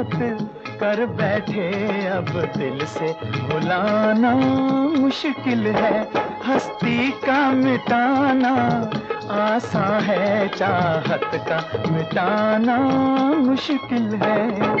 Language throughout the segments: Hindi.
मुहाबत कर बैठे, अब दिल से भुलाना मुश्किल है। हस्ती का मिटाना आसान है, चाहत का मिटाना मुश्किल है।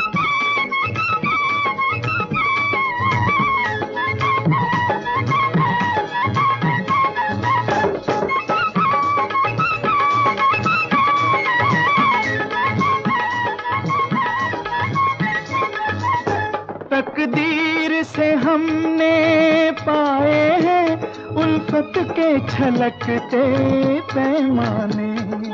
तकदीर से हमने पाए हैं उल्फत के छलकते पैमाने।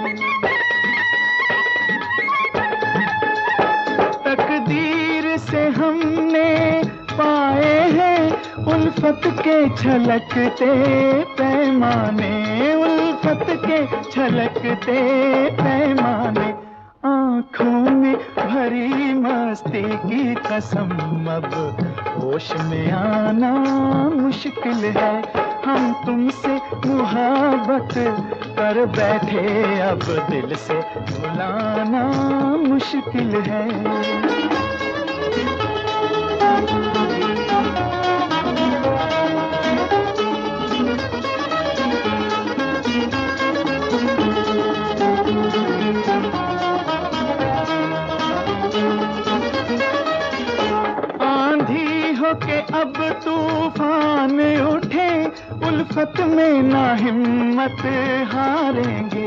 तकदीर से हमने पाए हैं उल्फत के छलकते पैमाने, उल्फत के छलकते पैमाने। आँखों में भरी मस्ती की कसम, अब होश में आना मुश्किल है। हम तुमसे मुहाबत कर बैठे, अब दिल से भुलाना मुश्किल है। के अब तूफान उठे, उल्फत में ना हिम्मत हारेंगे।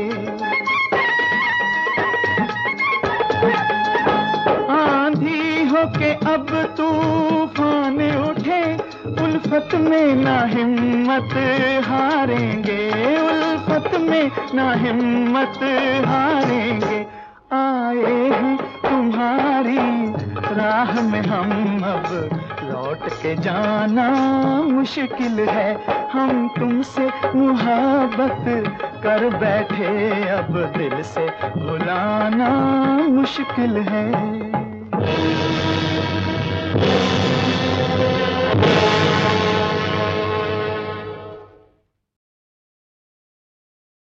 आंधी हो के अब तूफान उठे, उल्फत में ना हिम्मत हारेंगे, उल्फत में ना हिम्मत हारेंगे। आए हैं तुम्हारी राह में हम, अब लौट के जाना मुश्किल है। हम तुमसे मुहाबत कर बैठे, अब दिल से भुलाना मुश्किल है।